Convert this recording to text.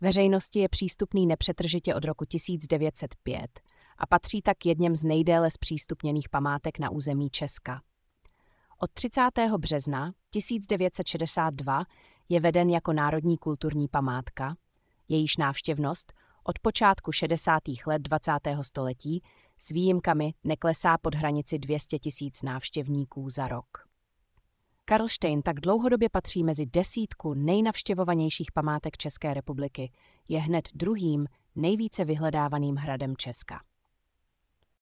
Veřejnosti je přístupný nepřetržitě od roku 1905 a patří tak k jedněm z nejdéle zpřístupněných památek na území Česka. Od 30. března 1962 je veden jako národní kulturní památka, jejíž návštěvnost od počátku 60. let 20. století s výjimkami neklesá pod hranici 200 000 návštěvníků za rok. Karlštejn tak dlouhodobě patří mezi 10 nejnavštěvovanějších památek České republiky, je hned druhým nejvíce vyhledávaným hradem Česka.